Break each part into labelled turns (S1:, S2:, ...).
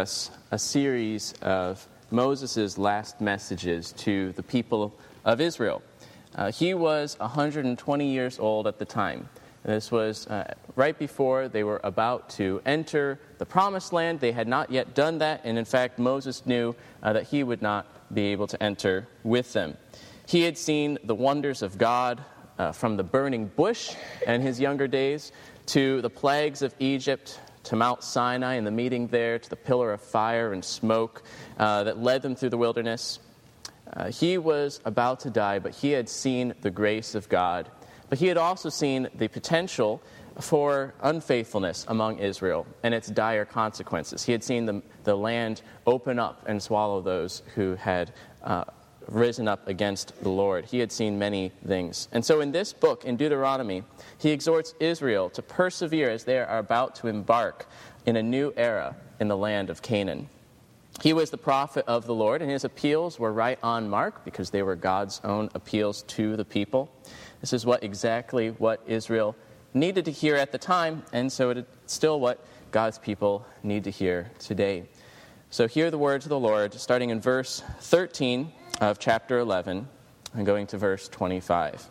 S1: us a series of Moses' last messages to the people of Israel. He was 120 years old at the time. This was right before they were about to enter the Promised Land. They had not yet done that, and in fact, Moses knew that he would not be able to enter with them. He had seen the wonders of God from the burning bush in his younger days, to the plagues of Egypt, to Mount Sinai and the meeting there, to the pillar of fire and smoke that led them through the wilderness. He was about to die, but he had seen the grace of God. But he had also seen the potential for unfaithfulness among Israel and its dire consequences. He had seen the land open up and swallow those who had risen up against the Lord. He had seen many things. And so in this book, in Deuteronomy, he exhorts Israel to persevere as they are about to embark in a new era in the land of Canaan. He was the prophet of the Lord, and his appeals were right on mark because they were God's own appeals to the people. This is exactly what Israel needed to hear at the time, and so it's still what God's people need to hear today. So hear the words of the Lord, starting in verse 13 of chapter 11 and going to verse 25.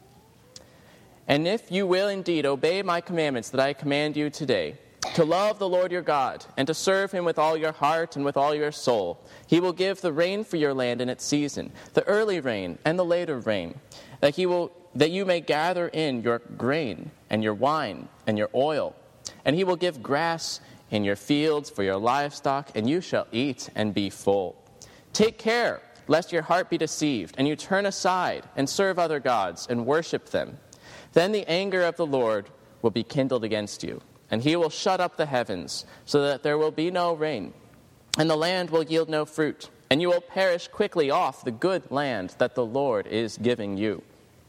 S1: And if you will indeed obey my commandments that I command you today, to love the Lord your God, and to serve him with all your heart and with all your soul, he will give the rain for your land in its season, the early rain and the later rain, that you may gather in your grain and your wine and your oil. And he will give grass in your fields for your livestock, and you shall eat and be full. Take care, lest your heart be deceived, and you turn aside and serve other gods and worship them. Then the anger of the Lord will be kindled against you, and he will shut up the heavens, so that there will be no rain, and the land will yield no fruit, and you will perish quickly off the good land that the Lord is giving you.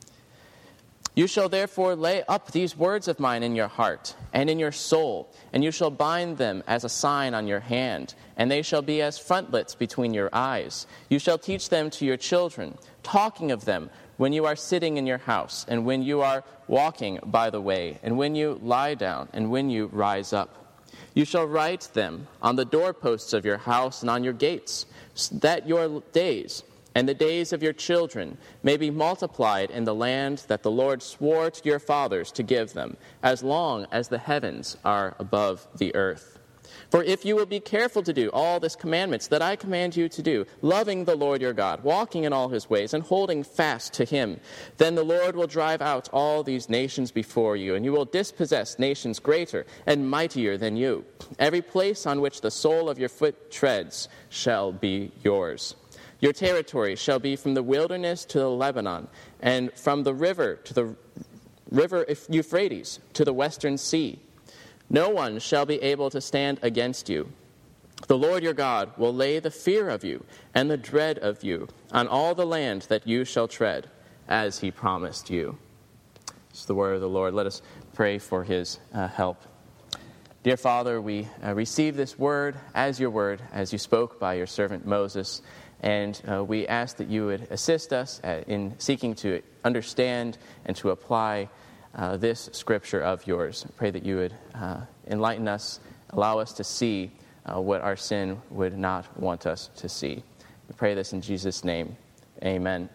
S1: You shall therefore lay up these words of mine in your heart and in your soul, and you shall bind them as a sign on your hand, and they shall be as frontlets between your eyes. You shall teach them to your children, talking of them when you are sitting in your house, and when you are walking by the way, and when you lie down, and when you rise up. You shall write them on the doorposts of your house and on your gates, that your days and the days of your children may be multiplied in the land that the Lord swore to your fathers to give them, as long as the heavens are above the earth. For if you will be careful to do all these commandments that I command you to do, loving the Lord your God, walking in all his ways, and holding fast to him, then the Lord will drive out all these nations before you, and you will dispossess nations greater and mightier than you. Every place on which the sole of your foot treads shall be yours. Your territory shall be from the wilderness to the Lebanon, and from the river to the river Euphrates to the western sea. No one shall be able to stand against you. The Lord your God will lay the fear of you and the dread of you on all the land that you shall tread, as he promised you. This is the word of the Lord. Let us pray for his help. Dear Father, we receive this word, as you spoke by your servant Moses. And we ask that you would assist us in seeking to understand and to apply this scripture of yours. I pray that you would enlighten us, allow us to see what our sin would not want us to see. We pray this in Jesus' name. Amen.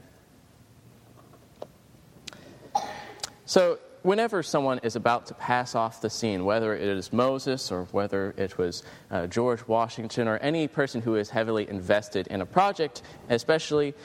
S1: So, whenever someone is about to pass off the scene, whether it is Moses or whether it was George Washington or any person who is heavily invested in a project, especially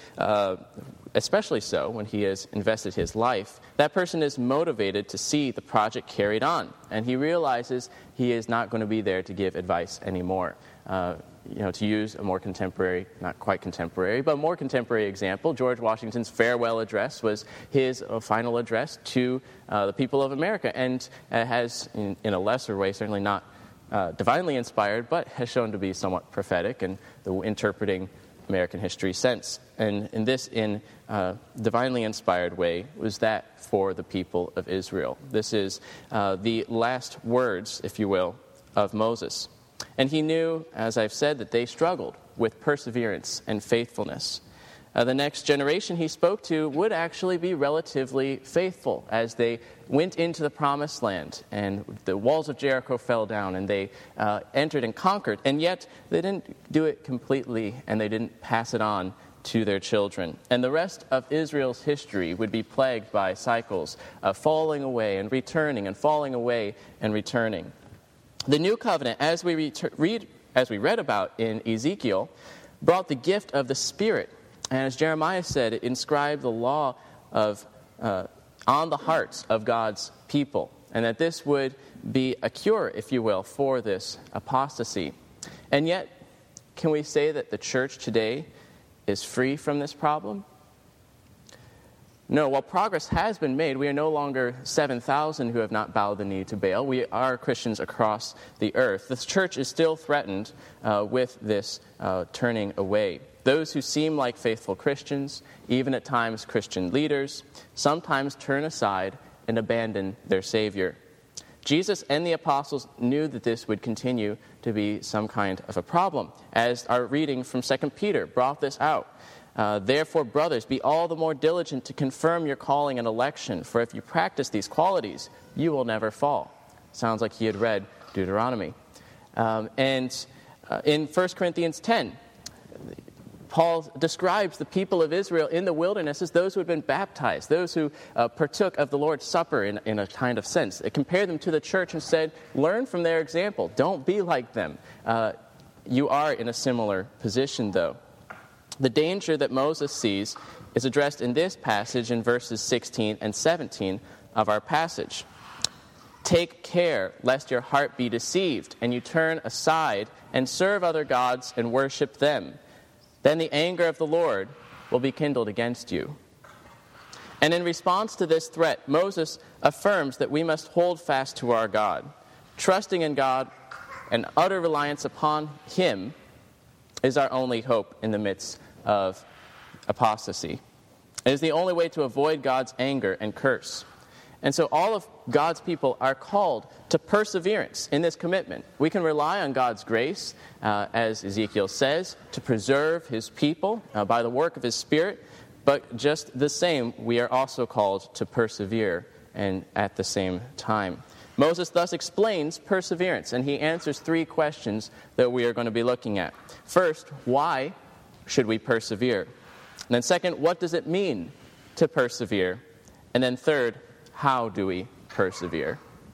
S1: so when he has invested his life, that person is motivated to see the project carried on. And he realizes he is not going to be there to give advice anymore. To use a more contemporary, not quite contemporary, but more contemporary example, George Washington's farewell address was his final address to the people of America, and has, in a lesser way, certainly not divinely inspired, but has shown to be somewhat prophetic in the interpreting American history sense. And in this, divinely inspired way, was that for the people of Israel. This is the last words, if you will, of Moses. And he knew, as I've said, that they struggled with perseverance and faithfulness. The next generation he spoke to would actually be relatively faithful as they went into the promised land and the walls of Jericho fell down and they entered and conquered. And yet they didn't do it completely and they didn't pass it on to their children. And the rest of Israel's history would be plagued by cycles of falling away and returning and falling away and returning. The new covenant, as we read about in Ezekiel, brought the gift of the Spirit. And as Jeremiah said, it inscribed the law of on the hearts of God's people. And that this would be a cure, if you will, for this apostasy. And yet, can we say that the church today is free from this problem? No, while progress has been made, we are no longer 7,000 who have not bowed the knee to Baal. We are Christians across the earth. The church is still threatened with this turning away. Those who seem like faithful Christians, even at times Christian leaders, sometimes turn aside and abandon their Savior. Jesus and the apostles knew that this would continue to be some kind of a problem, as our reading from 2 Peter brought this out. Therefore, brothers, be all the more diligent to confirm your calling and election, for if you practice these qualities, you will never fall. Sounds like he had read Deuteronomy. In 1 Corinthians 10, Paul describes the people of Israel in the wilderness as those who had been baptized, those who partook of the Lord's Supper in a kind of sense. It compared them to the church and said, learn from their example. Don't be like them. You are in a similar position, though. The danger that Moses sees is addressed in this passage in verses 16 and 17 of our passage. Take care lest your heart be deceived, and you turn aside and serve other gods and worship them. Then the anger of the Lord will be kindled against you. And in response to this threat, Moses affirms that we must hold fast to our God. Trusting in God and utter reliance upon Him is our only hope in the midst of apostasy. It is the only way to avoid God's anger and curse. And so all of God's people are called to perseverance in this commitment. We can rely on God's grace, as Ezekiel says, to preserve His people by the work of His Spirit. But just the same, we are also called to persevere and at the same time. Moses thus explains perseverance, and he answers three questions that we are going to be looking at. First, why should we persevere? And then second, what does it mean to persevere? And then third, how do we persevere?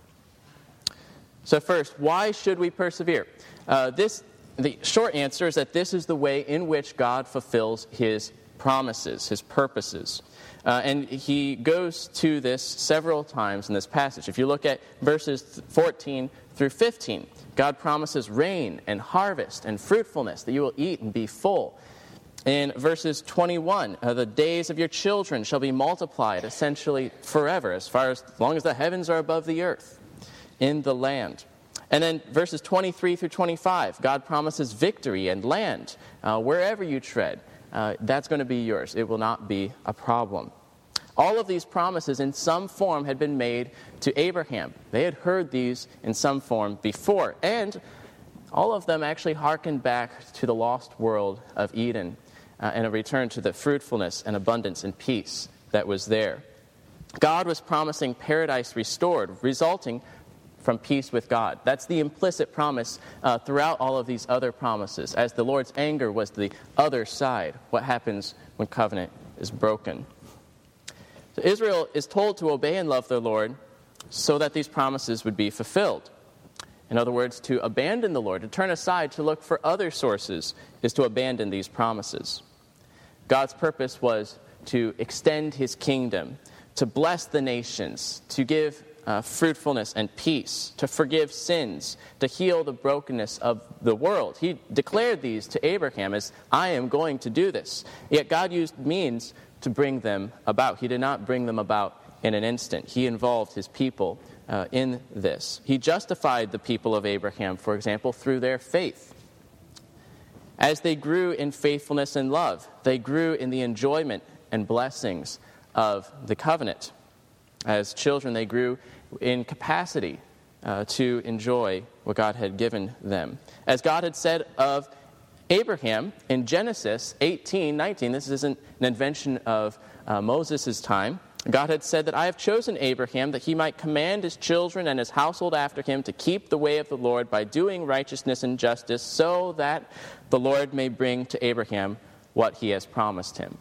S1: So first, why should we persevere? The short answer is that this is the way in which God fulfills His promises, His purposes. And He goes to this several times in this passage. If you look at verses 14 through 15, God promises rain and harvest and fruitfulness, that you will eat and be full. In verses 21, the days of your children shall be multiplied essentially forever, as long as the heavens are above the earth in the land. And then verses 23 through 25, God promises victory and land. Wherever you tread, that's going to be yours. It will not be a problem. All of these promises in some form had been made to Abraham. They had heard these in some form before. And all of them actually hearkened back to the lost world of Eden and a return to the fruitfulness and abundance and peace that was there. God was promising paradise restored, resulting from peace with God. That's the implicit promise throughout all of these other promises. As the Lord's anger was the other side, what happens when covenant is broken. So Israel is told to obey and love their Lord so that these promises would be fulfilled. In other words, to abandon the Lord, to turn aside to look for other sources, is to abandon these promises. God's purpose was to extend His kingdom, to bless the nations, to give fruitfulness and peace, to forgive sins, to heal the brokenness of the world. He declared these to Abraham as, I am going to do this. Yet God used means to bring them about. He did not bring them about in an instant. He involved His people in this. He justified the people of Abraham, for example, through their faith. As they grew in faithfulness and love, they grew in the enjoyment and blessings of the covenant. As children, they grew in capacity to enjoy what God had given them. As God had said of Abraham, in Genesis 18:19, this isn't an invention of Moses' time, God had said that I have chosen Abraham that he might command his children and his household after him to keep the way of the Lord by doing righteousness and justice, so that the Lord may bring to Abraham what he has promised him.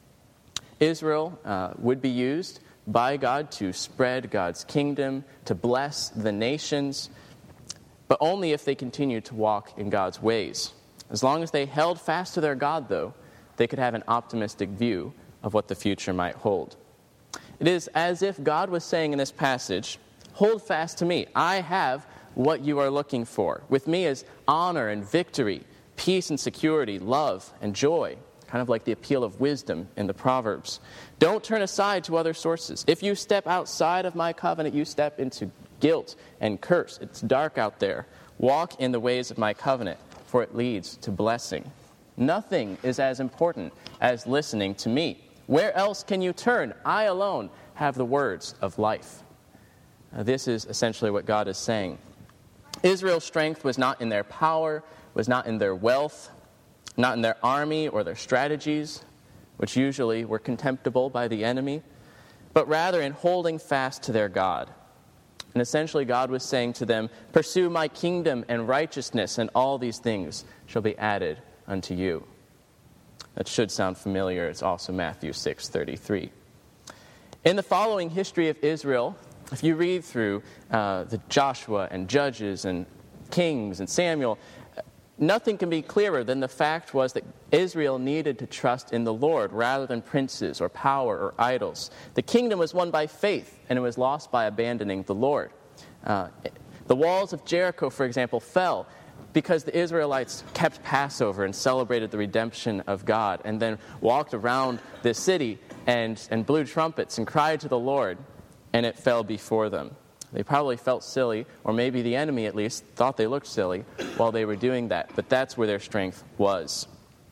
S1: Israel would be used by God to spread God's kingdom, to bless the nations, but only if they continued to walk in God's ways. As long as they held fast to their God, though, they could have an optimistic view of what the future might hold. It is as if God was saying in this passage, hold fast to me. I have what you are looking for. With me is honor and victory, peace and security, love and joy, kind of like the appeal of wisdom in the Proverbs. Don't turn aside to other sources. If you step outside of my covenant, you step into guilt and curse. It's dark out there. Walk in the ways of my covenant, for it leads to blessing. Nothing is as important as listening to me. Where else can you turn? I alone have the words of life. This is essentially what God is saying. Israel's strength was not in their power, was not in their wealth, not in their army or their strategies, which usually were contemptible by the enemy, but rather in holding fast to their God. And essentially God was saying to them, pursue my kingdom and righteousness, and all these things shall be added unto you. That should sound familiar. It's also Matthew 6:33. In the following history of Israel, if you read through the Joshua and Judges and Kings and Samuel, nothing can be clearer than the fact was that Israel needed to trust in the Lord rather than princes or power or idols. The kingdom was won by faith, and it was lost by abandoning the Lord. The walls of Jericho, for example, fell because the Israelites kept Passover and celebrated the redemption of God, and then walked around the city and blew trumpets and cried to the Lord, and it fell before them. They probably felt silly, or maybe the enemy at least thought they looked silly while they were doing that, but that's where their strength was.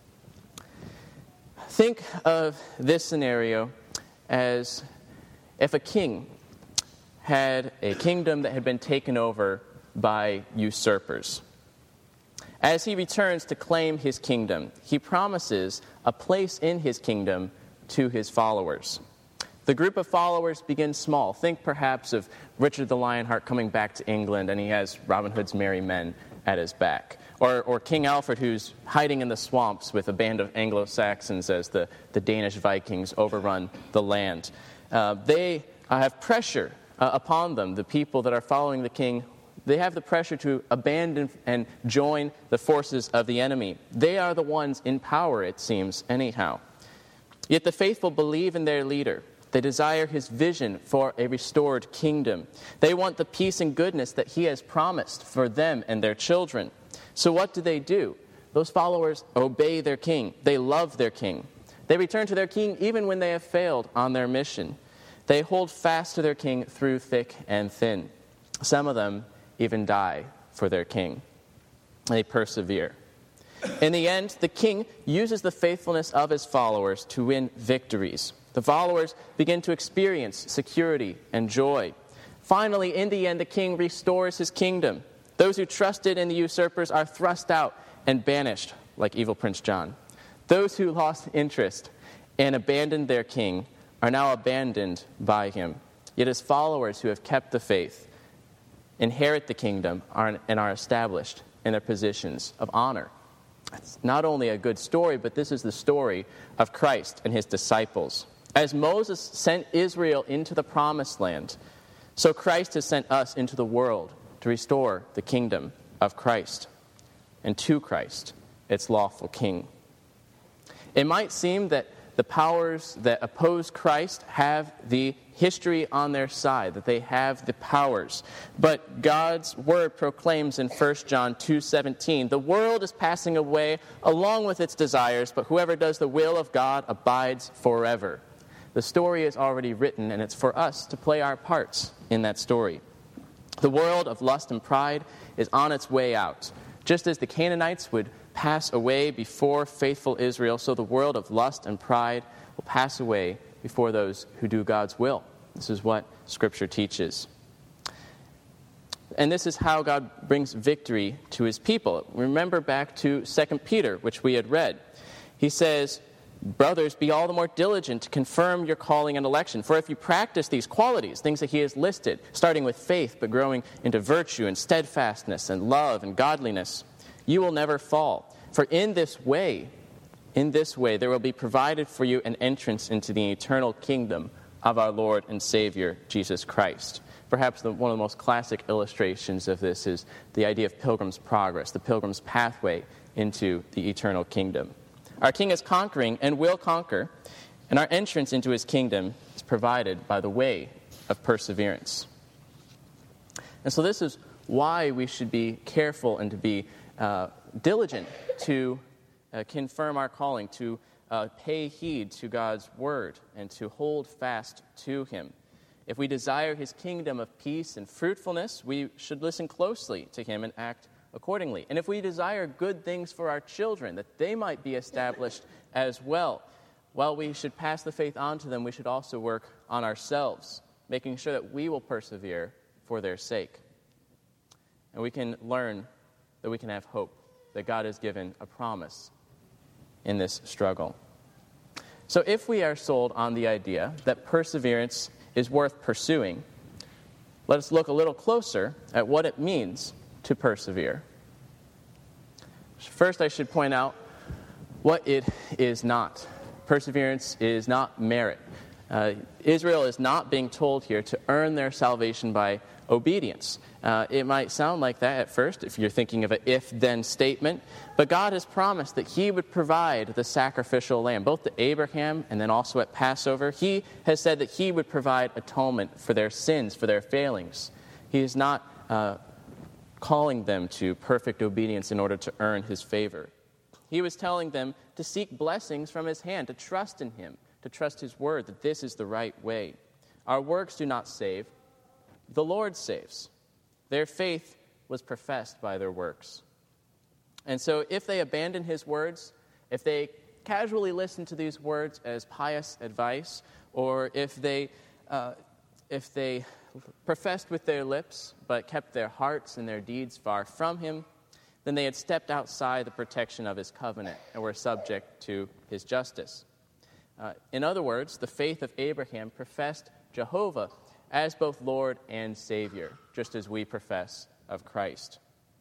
S1: Think of this scenario as if a king had a kingdom that had been taken over by usurpers. As he returns to claim his kingdom, he promises a place in his kingdom to his followers. The group of followers begins small. Think perhaps of Richard the Lionheart coming back to England, and he has Robin Hood's merry men at his back. Or King Alfred, who's hiding in the swamps with a band of Anglo-Saxons as the Danish Vikings overrun the land. They have pressure upon them, the people that are following the king. They have the pressure to abandon and join the forces of the enemy. They are the ones in power, it seems, anyhow. Yet the faithful believe in their leader. They desire his vision for a restored kingdom. They want the peace and goodness that he has promised for them and their children. So what do? Those followers obey their king. They love their king. They return to their king even when they have failed on their mission. They hold fast to their king through thick and thin. Some of them even die for their king. They persevere. In the end, the king uses the faithfulness of his followers to win victories. The followers begin to experience security and joy. Finally, in the end, the king restores his kingdom. Those who trusted in the usurpers are thrust out and banished, like evil Prince John. Those who lost interest and abandoned their king are now abandoned by him. Yet his followers who have kept the faith inherit the kingdom and are established in their positions of honor. It's not only a good story, but this is the story of Christ and his disciples. As Moses sent Israel into the promised land, so Christ has sent us into the world to restore the kingdom of Christ, and to Christ, its lawful king. It might seem that the powers that oppose Christ have the history on their side, that they have the powers. But God's word proclaims in 1 John 2:17, the world is passing away along with its desires, but whoever does the will of God abides forever. The story is already written, and it's for us to play our parts in that story. The world of lust and pride is on its way out. Just as the Canaanites would pass away before faithful Israel, so the world of lust and pride will pass away before those who do God's will. This is what Scripture teaches. And this is how God brings victory to his people. Remember back to 2 Peter, which we had read. He says, "Brothers, be all the more diligent to confirm your calling and election. For if you practice these qualities," things that he has listed, starting with faith but growing into virtue and steadfastness and love and godliness, "you will never fall. For in this way there will be provided for you an entrance into the eternal kingdom of our Lord and Savior, Jesus Christ." Perhaps one of the most classic illustrations of this is the idea of Pilgrim's Progress, the Pilgrim's pathway into the eternal kingdom. Our King is conquering and will conquer, and our entrance into his kingdom is provided by the way of perseverance. And so this is why we should be careful and to be diligent to confirm our calling, to pay heed to God's word, and to hold fast to him. If we desire his kingdom of peace and fruitfulness, we should listen closely to him and act accordingly. And if we desire good things for our children, that they might be established as well, while we should pass the faith on to them, we should also work on ourselves, making sure that we will persevere for their sake. And we can learn that we can have hope, that God has given a promise in this struggle. So if we are sold on the idea that perseverance is worth pursuing, let us look a little closer at what it means to persevere. First, I should point out what it is not. Perseverance is not merit. Israel is not being told here to earn their salvation by obedience. It might sound like that at first if you're thinking of an if-then statement, but God has promised that he would provide the sacrificial lamb, both to Abraham and then also at Passover. He has said that he would provide atonement for their sins, for their failings. He is not calling them to perfect obedience in order to earn his favor. He was telling them to seek blessings from his hand, to trust in him, to trust his word, that this is the right way. Our works do not save. The Lord saves. Their faith was professed by their works. And so if they abandon his words, if they casually listen to these words as pious advice, or if they professed with their lips but kept their hearts and their deeds far from him, then they had stepped outside the protection of his covenant and were subject to his justice. In other words, the faith of Abraham professed Jehovah as both Lord and Savior, just as we profess of Christ.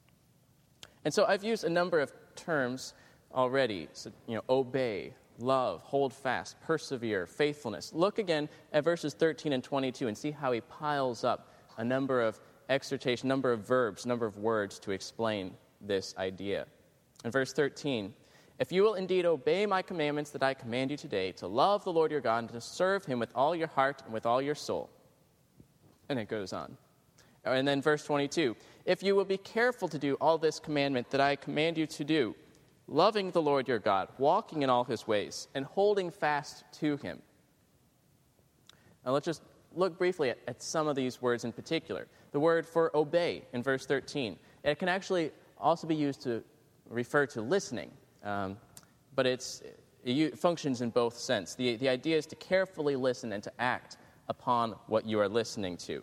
S1: And so I've used a number of terms already. So, obey, love, hold fast, persevere, faithfulness. Look again at verses 13 and 22 and see how he piles up a number of exhortation, number of verbs, number of words to explain this idea. In verse 13, "If you will indeed obey my commandments that I command you today, to love the Lord your God and to serve him with all your heart and with all your soul." And it goes on. And then verse 22, "If you will be careful to do all this commandment that I command you to do, loving the Lord your God, walking in all his ways, and holding fast to him." Now let's just look briefly at some of these words in particular. The word for obey in verse 13. It can actually also be used to refer to listening, but it functions in both sense. The idea is to carefully listen and to act upon what you are listening to.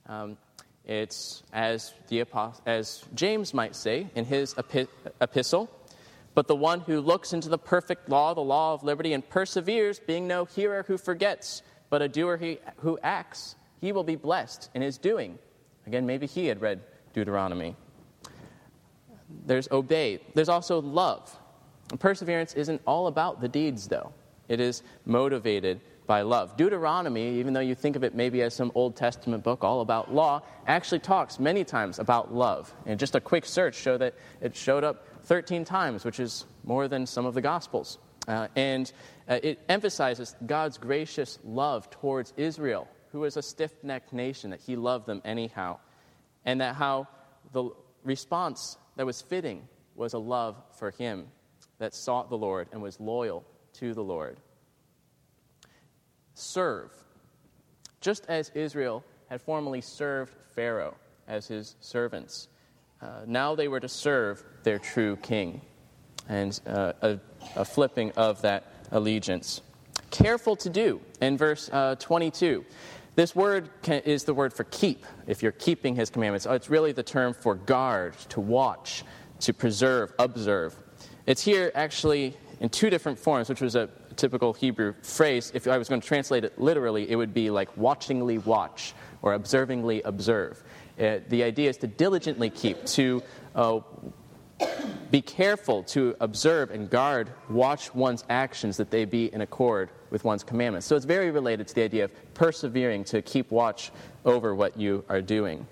S1: It's as James might say in his epistle, "But the one who looks into the perfect law, the law of liberty, and perseveres, being no hearer who forgets, but a doer who acts, he will be blessed in his doing." Again, maybe he had read Deuteronomy. There's obey. There's also love. And perseverance isn't all about the deeds, though. It is motivated by love. Deuteronomy, even though you think of it maybe as some Old Testament book all about law, actually talks many times about love. And just a quick search showed that it showed up 13 times, which is more than some of the Gospels. And it emphasizes God's gracious love towards Israel, who was a stiff-necked nation, that he loved them anyhow. And that how the response that was fitting was a love for him that sought the Lord and was loyal to the Lord. Serve. Just as Israel had formerly served Pharaoh as his servants, now they were to serve their true king, and a flipping of that allegiance. Careful to do, in verse 22. This word is the word for keep, if you're keeping his commandments. It's really the term for guard, to watch, to preserve, observe. It's here actually in two different forms, which was a typical Hebrew phrase. If I was going to translate it literally, it would be like watchingly watch or observingly observe. The idea is to diligently keep, to be careful, to observe and guard, watch one's actions that they be in accord with one's commandments. So it's very related to the idea of persevering to keep watch over what you are doing.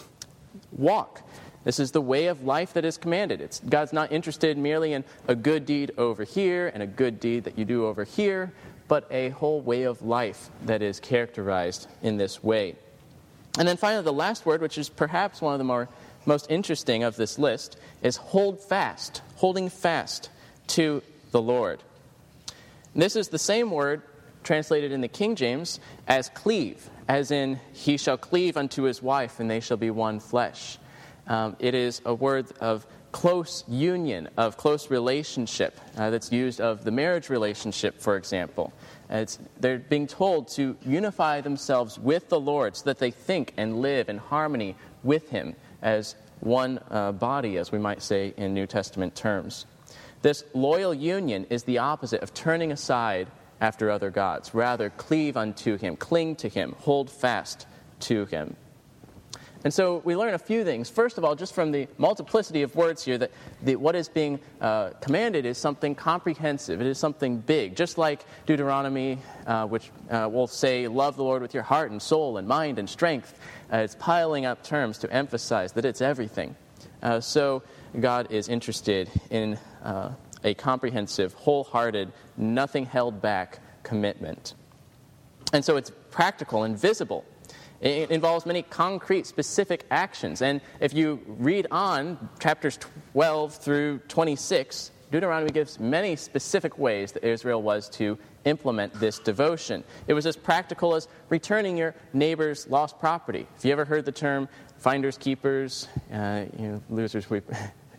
S1: Walk. This is the way of life that is commanded. God's not interested merely in a good deed over here and a good deed that you do over here, but a whole way of life that is characterized in this way. And then finally, the last word, which is perhaps one of the most interesting of this list, is hold fast, holding fast to the Lord. And this is the same word translated in the King James as cleave, as in, he shall cleave unto his wife, and they shall be one flesh. It is a word of close union, of close relationship, that's used of the marriage relationship, for example. They're being told to unify themselves with the Lord so that they think and live in harmony with him as one body, as we might say in New Testament terms. This loyal union is the opposite of turning aside after other gods. Rather, cleave unto him, cling to him, hold fast to him. And so we learn a few things. First of all, just from the multiplicity of words here, that what is being commanded is something comprehensive. It is something big. Just like Deuteronomy, which will say, love the Lord with your heart and soul and mind and strength. It's piling up terms to emphasize that it's everything. So God is interested in a comprehensive, wholehearted, nothing held back commitment. And so it's practical and visible. It involves many concrete, specific actions. And if you read on chapters 12 through 26, Deuteronomy gives many specific ways that Israel was to implement this devotion. It was as practical as returning your neighbor's lost property. Have you ever heard the term finders, keepers, losers, weepers?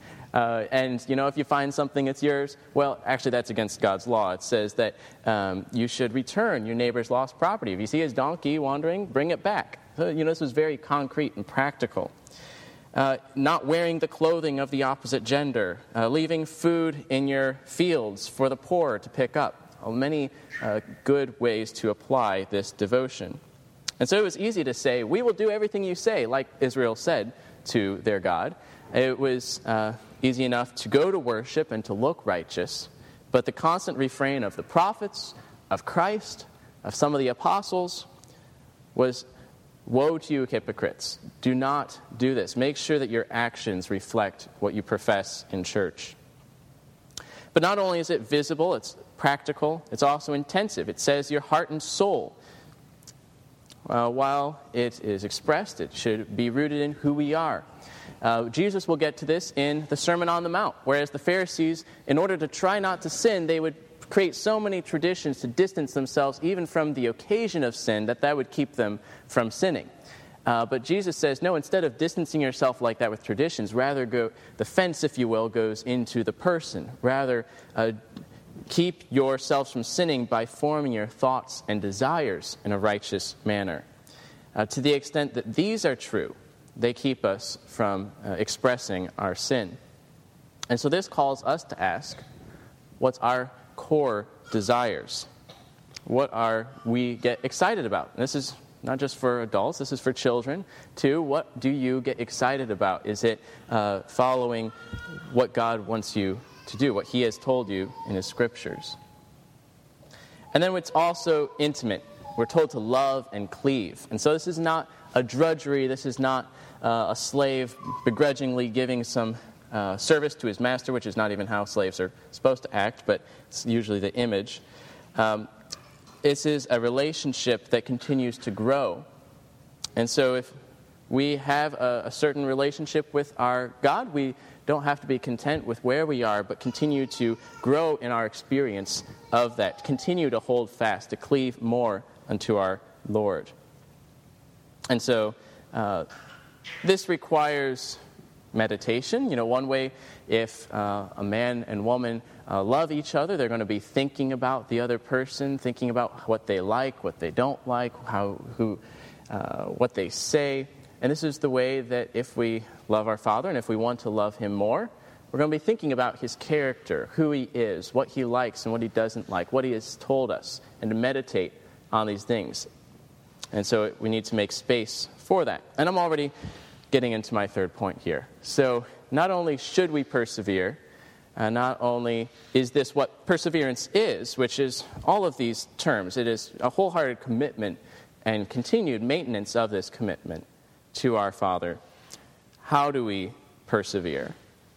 S1: And, if you find something that's yours, well, actually that's against God's law. It says that you should return your neighbor's lost property. If you see his donkey wandering, bring it back. So, this was very concrete and practical. Not wearing the clothing of the opposite gender. Leaving food in your fields for the poor to pick up. Many good ways to apply this devotion. And so it was easy to say, we will do everything you say, like Israel said to their God. It was easy enough to go to worship and to look righteous, but the constant refrain of the prophets, of Christ, of some of the apostles was, woe to you hypocrites. Do not do this. Make sure that your actions reflect what you profess in church. But not only is it visible, it's practical, it's also intensive. It says your heart and soul. While it is expressed, it should be rooted in who we are. Jesus will get to this in the Sermon on the Mount, whereas the Pharisees, in order to try not to sin, they would create so many traditions to distance themselves even from the occasion of sin that would keep them from sinning. But Jesus says, no, instead of distancing yourself like that with traditions, rather the fence, if you will, goes into the person. Rather, keep yourselves from sinning by forming your thoughts and desires in a righteous manner. To the extent that these are true, they keep us from expressing our sin. And so this calls us to ask, what's our core desires? What are we get excited about? And this is not just for adults, this is for children too. What do you get excited about? Is it following what God wants you to do, what he has told you in his scriptures? And then it's also intimate. We're told to love and cleave. And so this is not a drudgery. This is not a slave begrudgingly giving some service to his master, which is not even how slaves are supposed to act, but it's usually the image. This is a relationship that continues to grow. And so if we have a certain relationship with our God, we don't have to be content with where we are, but continue to grow in our experience of that. Continue to hold fast, to cleave more unto our Lord. And so this requires meditation. One way, if a man and woman love each other, they're going to be thinking about the other person, thinking about what they like, what they don't like, what they say. And this is the way that if we love our Father and if we want to love Him more, we're going to be thinking about His character, who He is, what He likes and what He doesn't like, what He has told us, and to meditate on these things. And so we need to make space for that. And I'm already getting into my third point here. So not only should we persevere, not only is this what perseverance is, which is all of these terms, it is a wholehearted commitment and continued maintenance of this commitment to our Father. How do we persevere?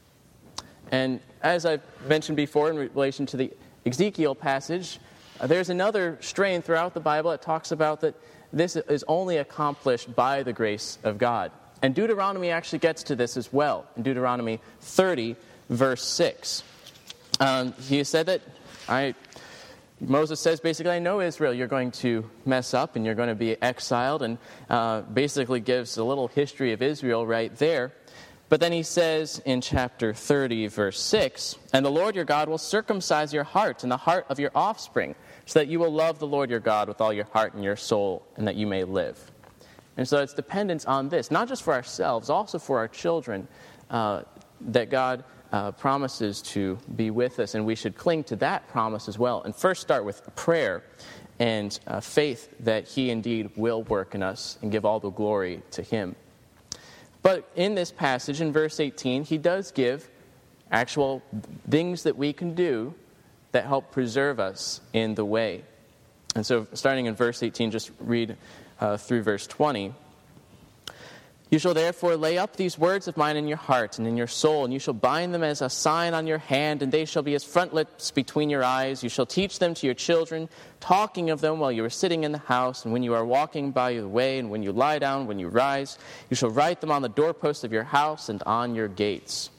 S1: And as I've mentioned before in relation to the Ezekiel passage, there's another strain throughout the Bible that talks about that this is only accomplished by the grace of God. And Deuteronomy actually gets to this as well. In Deuteronomy 30, verse 6. He said that, Moses says basically, I know Israel, you're going to mess up and you're going to be exiled, and basically gives a little history of Israel right there. But then he says in chapter 30, verse 6, and the Lord your God will circumcise your heart and the heart of your offspring, so that you will love the Lord your God with all your heart and your soul, and that you may live. And so it's dependence on this, not just for ourselves, also for our children, that God promises to be with us, and we should cling to that promise as well. And first start with prayer and faith that He indeed will work in us and give all the glory to Him. But in this passage, in verse 18, he does give actual things that we can do that help preserve us in the way. And so starting in verse 18, just read through verse 20. You shall therefore lay up these words of mine in your heart and in your soul, and you shall bind them as a sign on your hand, and they shall be as frontlets between your eyes. You shall teach them to your children, talking of them while you are sitting in the house, and when you are walking by the way, and when you lie down, when you rise. You shall write them on the doorposts of your house and on your gates.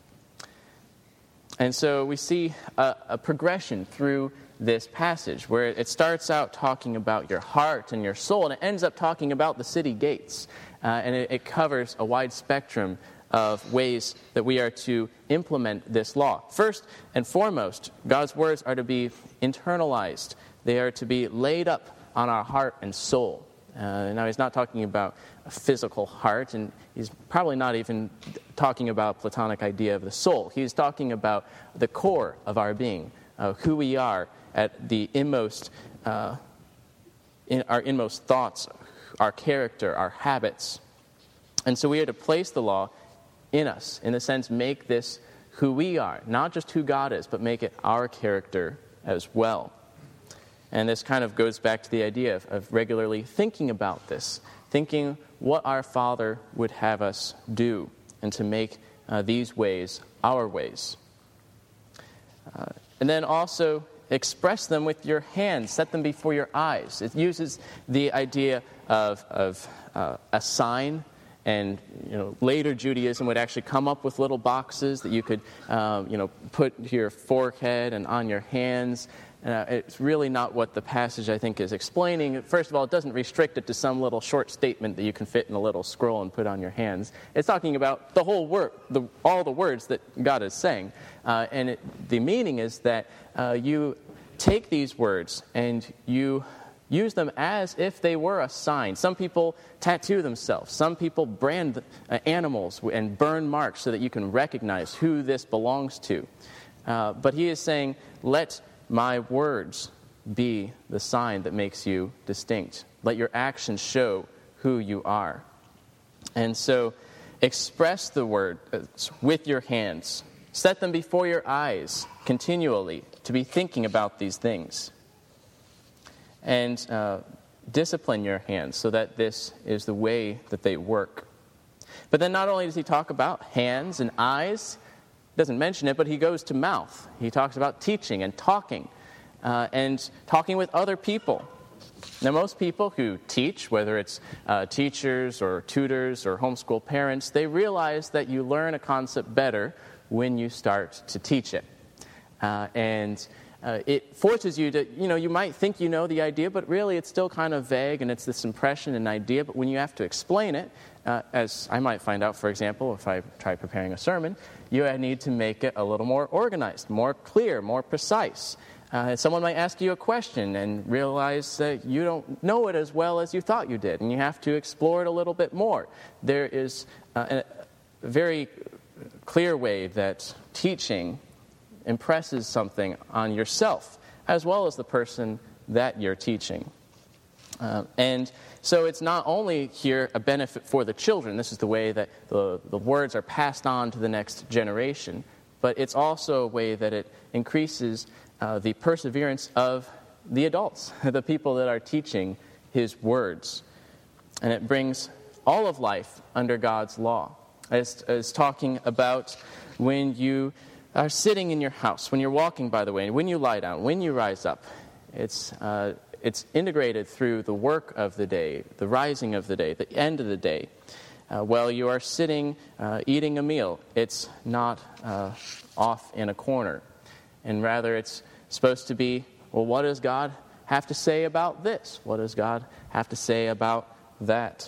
S1: And so we see a progression through this passage where it starts out talking about your heart and your soul, and it ends up talking about the city gates. And it covers a wide spectrum of ways that we are to implement this law. First and foremost, God's words are to be internalized. They are to be laid up on our heart and soul. Now, he's not talking about a physical heart, and he's probably not even talking about a Platonic idea of the soul. He's talking about the core of our being, who we are at the inmost, in our inmost thoughts, our character, our habits. And so we are to place the law in us, in a sense, make this who we are, not just who God is, but make it our character as well. And this kind of goes back to the idea of regularly thinking about this, thinking what our Father would have us do, and to make these ways our ways. And then also express them with your hands, set them before your eyes. It uses the idea of a sign, and later Judaism would actually come up with little boxes that you could put to your forehead and on your hands. It's really not what the passage, I think, is explaining. First of all, it doesn't restrict it to some little short statement that you can fit in a little scroll and put on your hands. It's talking about the whole word, all the words that God is saying. And the meaning is that you take these words and you use them as if they were a sign. Some people tattoo themselves. Some people brand animals and burn marks so that you can recognize who this belongs to. But he is saying, let my words be the sign that makes you distinct. Let your actions show who you are. And so express the word with your hands. Set them before your eyes continually to be thinking about these things. And discipline your hands so that this is the way that they work. But then not only does he talk about hands and eyes, doesn't mention it, but he goes to mouth. He talks about teaching and talking with other people. Now, most people who teach, whether it's teachers or tutors or homeschool parents, they realize that you learn a concept better when you start to teach it. it forces you to, you might think you know the idea, but really it's still kind of vague, and it's this impression and idea. But when you have to explain it, as I might find out, for example, if I try preparing a sermon, you need to make it a little more organized, more clear, more precise. Someone might ask you a question and realize that you don't know it as well as you thought you did, and you have to explore it a little bit more. There is a very clear way that teaching impresses something on yourself as well as the person that you're teaching. And so it's not only here a benefit for the children, this is the way that the words are passed on to the next generation, but it's also a way that it increases the perseverance of the adults, the people that are teaching his words. And it brings all of life under God's law. It's talking about when you are sitting in your house, when you're walking, by the way, when you lie down, when you rise up. It's integrated through the work of the day, the rising of the day, the end of the day. While you are sitting, eating a meal, it's not off in a corner. And rather, it's supposed to be, well, what does God have to say about this? What does God have to say about that?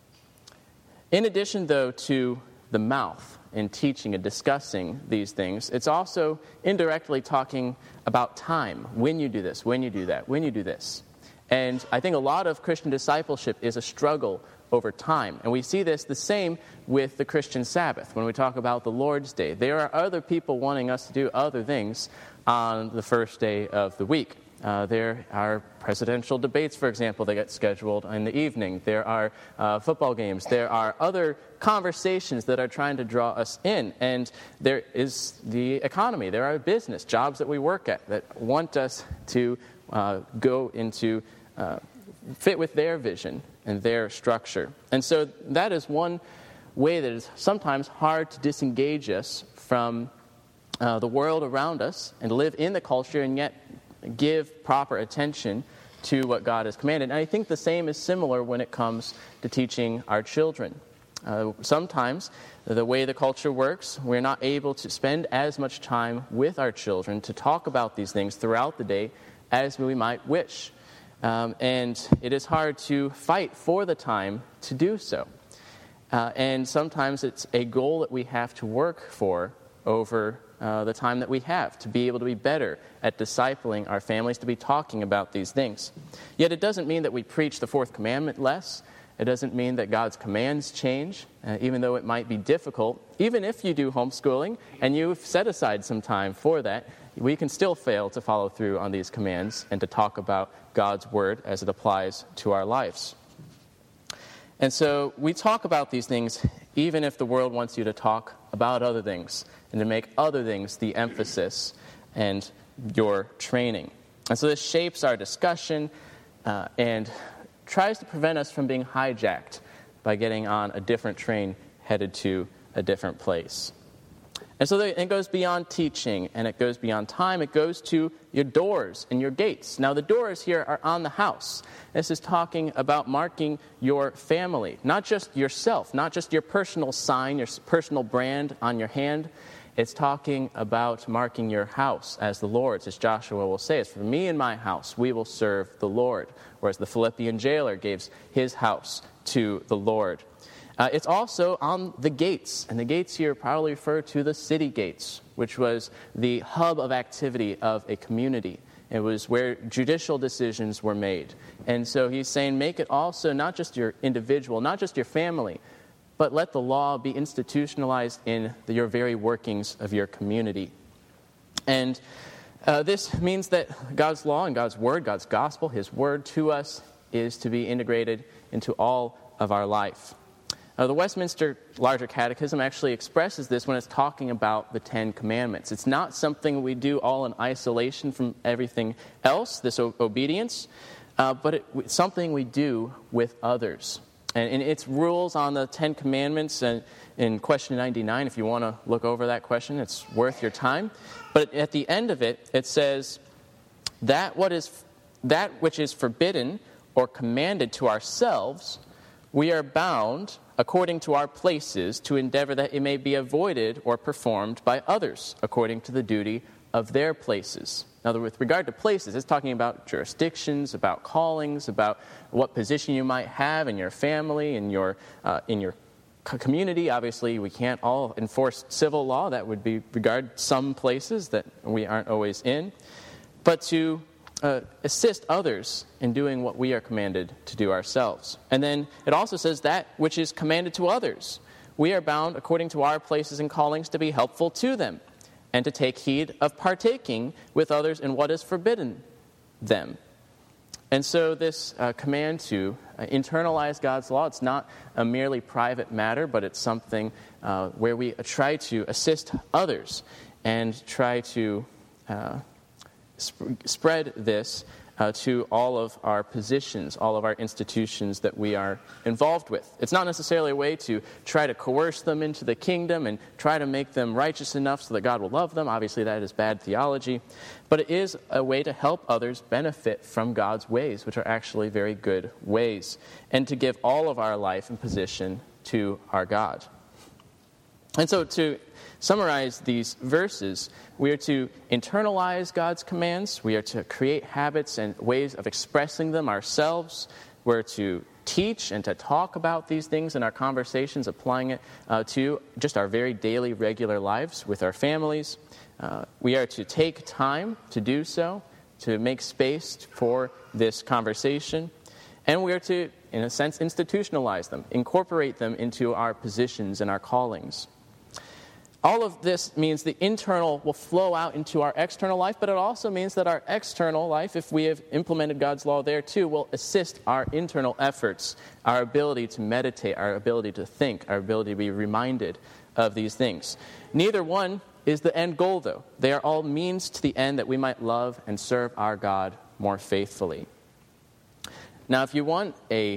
S1: In addition, though, to the mouth in teaching and discussing these things, it's also indirectly talking about time. When you do this, when you do that, when you do this. And I think a lot of Christian discipleship is a struggle over time. And we see this the same with the Christian Sabbath. When we talk about the Lord's Day, there are other people wanting us to do other things on the first day of the week. There are presidential debates, for example, that get scheduled in the evening. There are football games. There are other conversations that are trying to draw us in. And there is the economy. There are business, jobs that we work at that want us to go into, fit with their vision and their structure. And so that is one way that is sometimes hard to disengage us from the world around us and live in the culture and yet give proper attention to what God has commanded. And I think the same is similar when it comes to teaching our children. Sometimes, the way the culture works, we're not able to spend as much time with our children to talk about these things throughout the day as we might wish. And it is hard to fight for the time to do so. And sometimes it's a goal that we have to work for over the time that we have, to be able to be better at discipling our families, to be talking about these things. Yet it doesn't mean that we preach the fourth commandment less. It doesn't mean that God's commands change, even though it might be difficult. Even if you do homeschooling and you've set aside some time for that, we can still fail to follow through on these commands and to talk about God's word as it applies to our lives. And so we talk about these things even if the world wants you to talk about other things and to make other things the emphasis and your training. And so this shapes our discussion and tries to prevent us from being hijacked by getting on a different train headed to a different place. And so it goes beyond teaching, and it goes beyond time. It goes to your doors and your gates. Now, the doors here are on the house. This is talking about marking your family, not just yourself, not just your personal sign, your personal brand on your hand. It's talking about marking your house as the Lord's, as Joshua will say. It's for me and my house, we will serve the Lord. Whereas the Philippian jailer gives his house to the Lord. It's also on the gates, and the gates here probably refer to the city gates, which was the hub of activity of a community. It was where judicial decisions were made. And so he's saying make it also not just your individual, not just your family, but let the law be institutionalized in your very workings of your community. And this means that God's law and God's word, God's gospel, his word to us is to be integrated into all of our life. The Westminster Larger Catechism actually expresses this when it's talking about the Ten Commandments. It's not something we do all in isolation from everything else, this obedience, but it's something we do with others. And its rules on the Ten Commandments, and in question 99, if you want to look over that question, it's worth your time. But at the end of it, it says, that which is forbidden or commanded to ourselves, we are bound, according to our places, to endeavor that it may be avoided or performed by others, according to the duty of their places. Now, with regard to places, it's talking about jurisdictions, about callings, about what position you might have in your family, in your community. Obviously, we can't all enforce civil law. That would be regard some places that we aren't always in. But to assist others in doing what we are commanded to do ourselves. And then it also says that which is commanded to others. We are bound, according to our places and callings, to be helpful to them, and to take heed of partaking with others in what is forbidden them. And so this command to internalize God's law, it's not a merely private matter, but it's something where we try to assist others and try to spread this to all of our positions, all of our institutions that we are involved with. It's not necessarily a way to try to coerce them into the kingdom and try to make them righteous enough so that God will love them. Obviously, that is bad theology. But it is a way to help others benefit from God's ways, which are actually very good ways, and to give all of our life and position to our God. And so to summarize these verses, we are to internalize God's commands. We are to create habits and ways of expressing them ourselves. We're to teach and to talk about these things in our conversations, applying it to just our very daily, regular lives with our families. We are to take time to do so, to make space for this conversation. And we are to, in a sense, institutionalize them, incorporate them into our positions and our callings. All of this means the internal will flow out into our external life, but it also means that our external life, if we have implemented God's law there too, will assist our internal efforts, our ability to meditate, our ability to think, our ability to be reminded of these things. Neither one is the end goal, though. They are all means to the end that we might love and serve our God more faithfully. Now, if you want an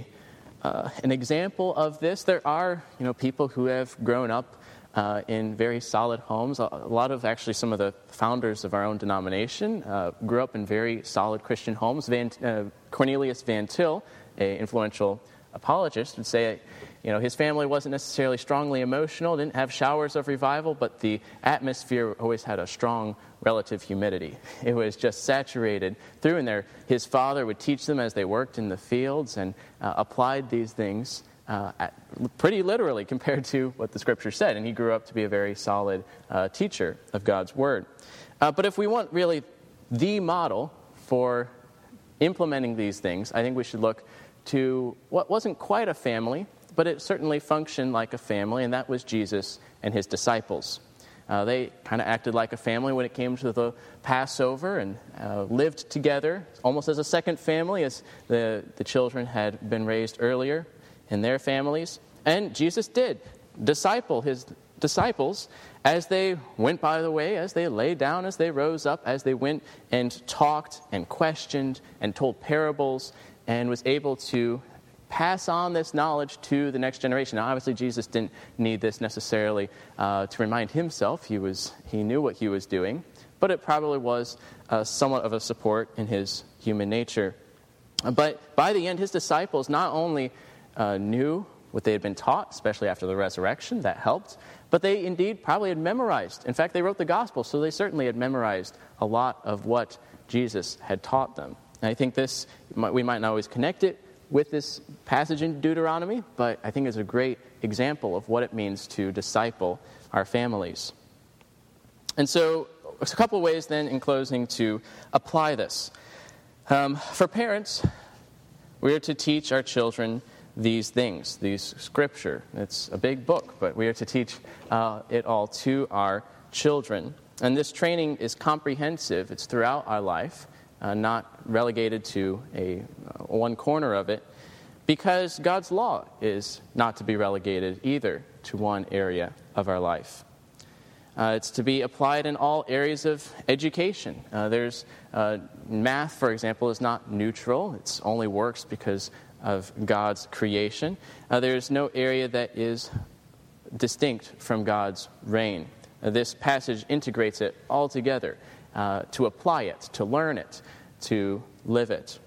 S1: example of this, there are people who have grown up in very solid homes. A lot of actually some of the founders of our own denomination grew up in very solid Christian homes. Cornelius Van Til, an influential apologist, would say, his family wasn't necessarily strongly emotional, didn't have showers of revival, but the atmosphere always had a strong relative humidity. It was just saturated through in there. His father would teach them as they worked in the fields and applied these things pretty literally compared to what the Scripture said. And he grew up to be a very solid teacher of God's Word. But if we want really the model for implementing these things, I think we should look to what wasn't quite a family, but it certainly functioned like a family, and that was Jesus and his disciples. They kind of acted like a family when it came to the Passover and lived together almost as a second family, as the children had been raised earlier in their families. And Jesus did disciple his disciples as they went by the way, as they lay down, as they rose up, as they went and talked and questioned and told parables and was able to pass on this knowledge to the next generation. Now, obviously, Jesus didn't need this necessarily to remind himself. He knew what he was doing, but it probably was somewhat of a support in his human nature. But by the end, his disciples not only knew what they had been taught, especially after the resurrection, that helped, but they indeed probably had memorized. In fact, they wrote the gospel, so they certainly had memorized a lot of what Jesus had taught them. And I think we might not always connect it with this passage in Deuteronomy, but I think it's a great example of what it means to disciple our families. And so, a couple of ways then in closing to apply this. For parents, we are to teach our children these things, these Scripture. It's a big book, but we are to teach it all to our children. And this training is comprehensive. It's throughout our life, not relegated to one corner of it, because God's law is not to be relegated either to one area of our life. It's to be applied in all areas of education. There's math, for example, is not neutral. It only works because of God's creation. There's no area that is distinct from God's reign. This passage integrates it all together to apply it, to learn it, to live it.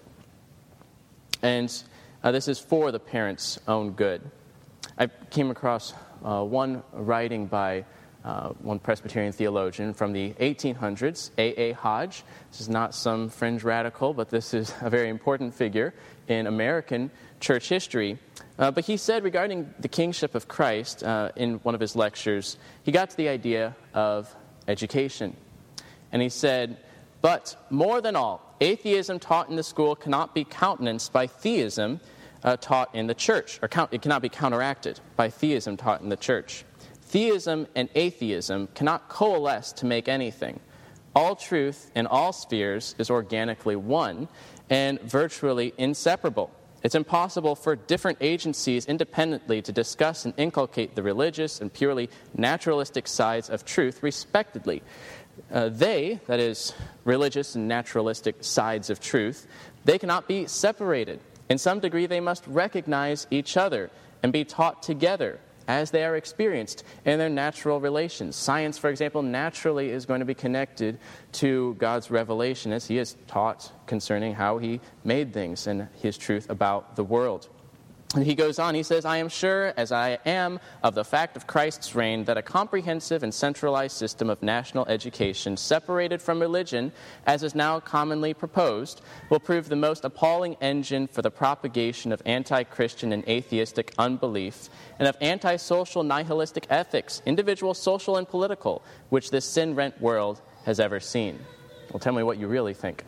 S1: And this is for the parents' own good. I came across one writing by one Presbyterian theologian from the 1800s, A.A. Hodge. This is not some fringe radical, but this is a very important figure in American church history. But he said regarding the kingship of Christ in one of his lectures, he got to the idea of education. And he said, "But more than all, atheism taught in the school cannot be countenanced by theism taught in the church, or it cannot be counteracted by theism taught in the church. Theism and atheism cannot coalesce to make anything. All truth in all spheres is organically one and virtually inseparable. It's impossible for different agencies independently to discuss and inculcate the religious and purely naturalistic sides of truth respectively. They, that is, religious and naturalistic sides of truth, they cannot be separated. In some degree, they must recognize each other and be taught together as they are experienced in their natural relations. Science, for example, naturally is going to be connected to God's revelation as he is taught concerning how he made things and his truth about the world. And he goes on, he says, "I am sure, as I am of the fact of Christ's reign, that a comprehensive and centralized system of national education, separated from religion, as is now commonly proposed, will prove the most appalling engine for the propagation of anti-Christian and atheistic unbelief, and of anti-social nihilistic ethics, individual, social, and political, which this sin-rent world has ever seen." Well, tell me what you really think.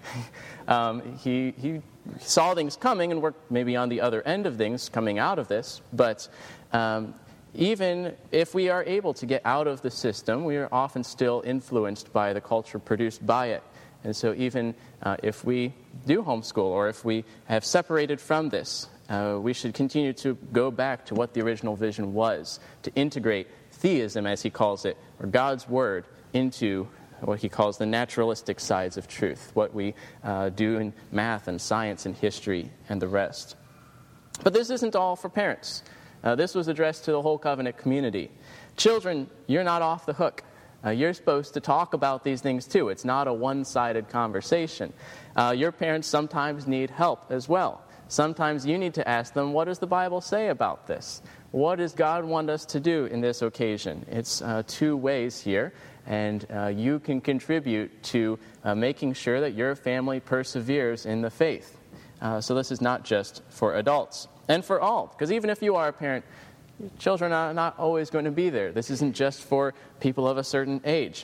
S1: He saw things coming and worked maybe on the other end of things coming out of this, but even if we are able to get out of the system, we are often still influenced by the culture produced by it. And so even if we do homeschool or if we have separated from this, we should continue to go back to what the original vision was, to integrate theism, as he calls it, or God's Word, into what he calls the naturalistic sides of truth, what we do in math and science and history and the rest. But this isn't all for parents. This was addressed to the whole covenant community. Children, you're not off the hook. You're supposed to talk about these things too. It's not a one-sided conversation. Your parents sometimes need help as well. Sometimes you need to ask them, what does the Bible say about this? What does God want us to do in this occasion? It's two ways here. And you can contribute to making sure that your family perseveres in the faith. So this is not just for adults. And for all, because even if you are a parent, children are not always going to be there. This isn't just for people of a certain age.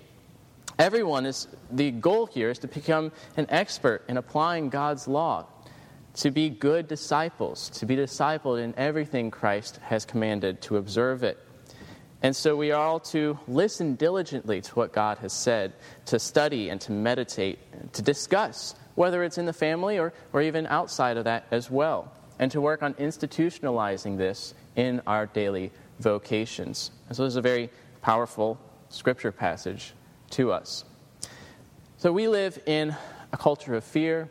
S1: The goal here is to become an expert in applying God's law, to be good disciples, to be discipled in everything Christ has commanded, to observe it. And so we are all to listen diligently to what God has said, to study and to meditate, to discuss, whether it's in the family or even outside of that as well, and to work on institutionalizing this in our daily vocations. And so this is a very powerful scripture passage to us. So we live in a culture of fear.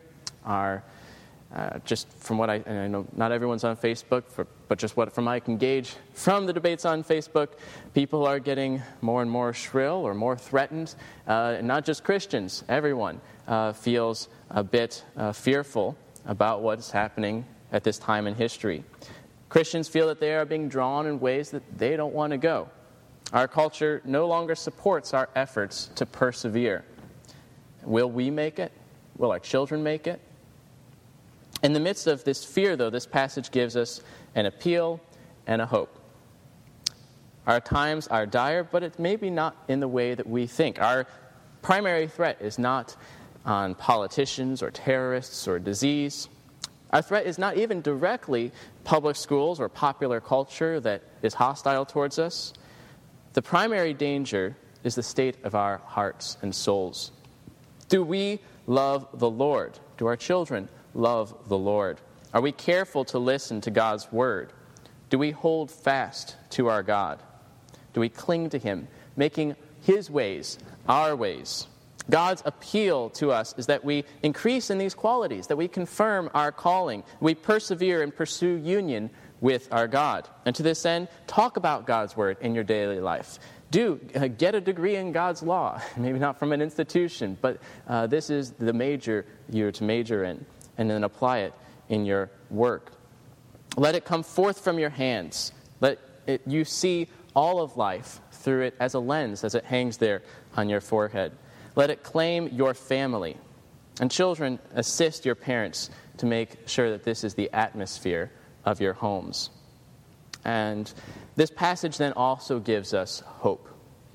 S1: Just from what I know, not everyone's on Facebook, but just from I can gauge from the debates on Facebook, people are getting more and more shrill or more threatened. Not just Christians, everyone feels a bit fearful about what's happening at this time in history. Christians feel that they are being drawn in ways that they don't want to go. Our culture no longer supports our efforts to persevere. Will we make it? Will our children make it? In the midst of this fear, though, this passage gives us an appeal and a hope. Our times are dire, but it may be not in the way that we think. Our primary threat is not on politicians or terrorists or disease. Our threat is not even directly public schools or popular culture that is hostile towards us. The primary danger is the state of our hearts and souls. Do we love the Lord? Do our children love the Lord? Are we careful to listen to God's word? Do we hold fast to our God? Do we cling to him, making his ways our ways? God's appeal to us is that we increase in these qualities, that we confirm our calling, we persevere and pursue union with our God. And to this end, talk about God's word in your daily life. Get a degree in God's law, maybe not from an institution, but this is the major you're to major in, and then apply it in your work. Let it come forth from your hands. You see all of life through it as a lens as it hangs there on your forehead. Let it claim your family. And children, assist your parents to make sure that this is the atmosphere of your homes. And this passage then also gives us hope.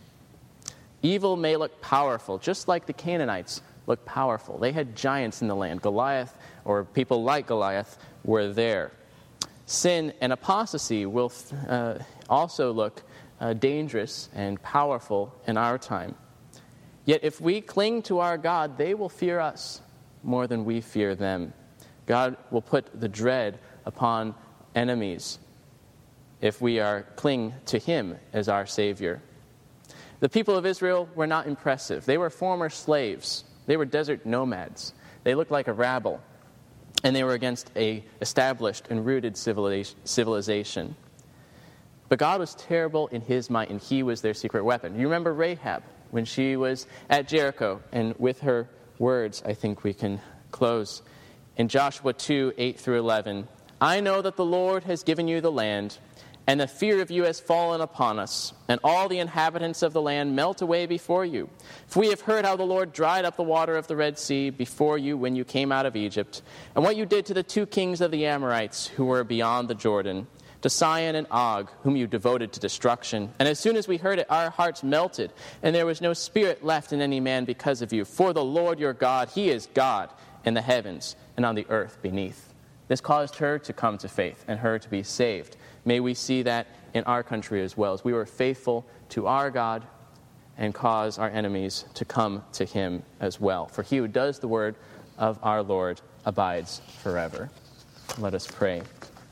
S1: Evil may look powerful, just like the Canaanites looked powerful. They had giants in the land. Goliath, or people like Goliath, were there. Sin and apostasy will also look dangerous and powerful in our time. Yet if we cling to our God, they will fear us more than we fear them. God will put the dread upon enemies if we cling to Him as our Savior. The people of Israel were not impressive. They were former slaves. They were desert nomads. They looked like a rabble. And they were against an established and rooted civilization. But God was terrible in His might, and He was their secret weapon. You remember Rahab when she was at Jericho, and with her words, I think we can close. In Joshua 2, 8 through 11, I know that the Lord has given you the land, and the fear of you has fallen upon us, and all the inhabitants of the land melt away before you. For we have heard how the Lord dried up the water of the Red Sea before you when you came out of Egypt, and what you did to the 2 kings of the Amorites who were beyond the Jordan, to Sihon and Og, whom you devoted to destruction. And as soon as we heard it, our hearts melted, and there was no spirit left in any man because of you. For the Lord your God, He is God in the heavens and on the earth beneath. This caused her to come to faith and her to be saved. May we see that in our country as well, as we were faithful to our God and cause our enemies to come to Him as well. For He who does the word of our Lord abides forever. Let us pray.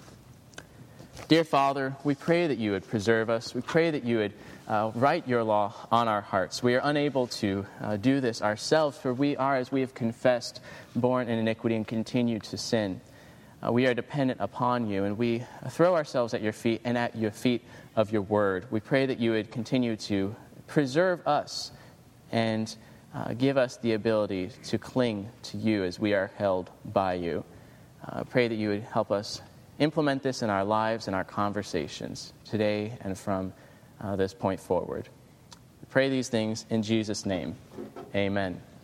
S1: Dear Father, we pray that you would preserve us. We pray that you would write your law on our hearts. We are unable to do this ourselves, for we are, as we have confessed, born in iniquity and continue to sin. We are dependent upon you, and we throw ourselves at your feet and at your feet of your word. We pray that you would continue to preserve us and give us the ability to cling to you as we are held by you. Pray that you would help us implement this in our lives and our conversations today and from this point forward. We pray these things in Jesus' name. Amen.